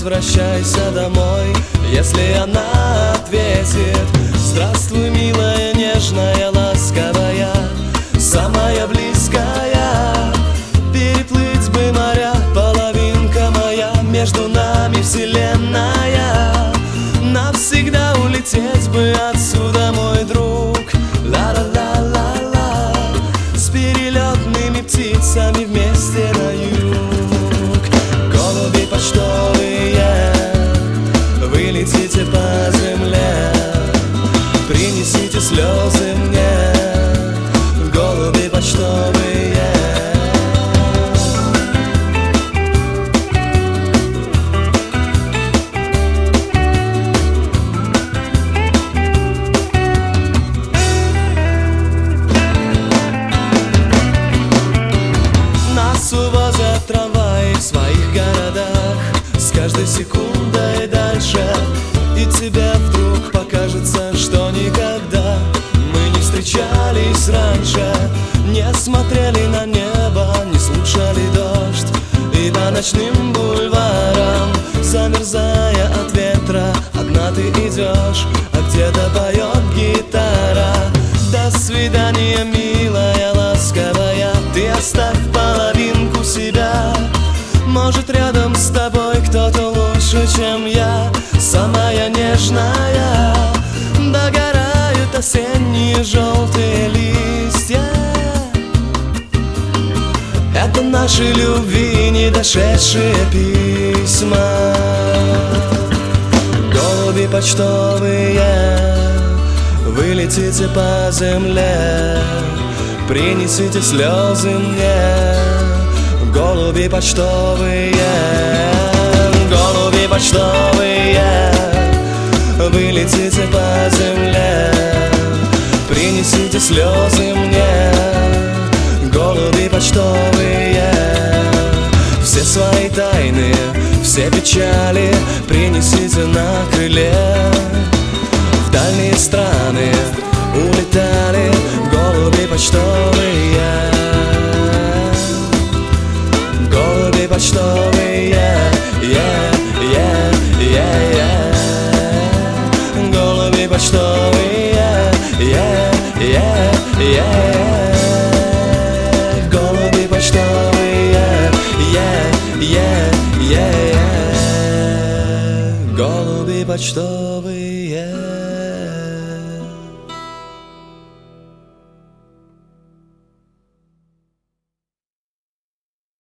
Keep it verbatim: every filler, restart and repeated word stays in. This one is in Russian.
возвращайся домой. Если она ответит: здравствуй, милая, нежная, ласковая, самая близкая, переплыть бы моря, половинка моя, между нами вселенная, навсегда улететь бы отсюда, мой друг. Ла-ла-ла-ла-ла, с перелетными птицами вместе на юг. Голуби почтовые, вы летите по земле, принесите слезы мне, голуби почтовые. Нас увозят трамваи в своих городах, с каждой секундой дальше, и тебе вдруг покажется, что никогда мы не встречались раньше, не смотрели на небо, не слушали дождь, и по ночным бульварам, замерзая от ветра, одна ты идешь, а где-то поет гитара. До свидания, милая, ласковая, ты оставь половинку себя. Может, рядом с тобой кто-то лучше, чем я, самая нежная. Догорают осенние желтые листья, это наши любви не дошедшие письма. Голуби почтовые, вы летите по земле, принесите слезы мне, голуби почтовые. Голуби почтовые, вы летите по земле, принесите слезы мне, голуби почтовые. Все свои тайны, все печали принесите на крыле. В дальние страны улетали голуби почтовые. Голуби почтовые, yeah, yeah, yeah, yeah. Голуби почтовые, yeah, yeah, yeah. Голуби почтовые, yeah, yeah, yeah, yeah. Голуби почтовые.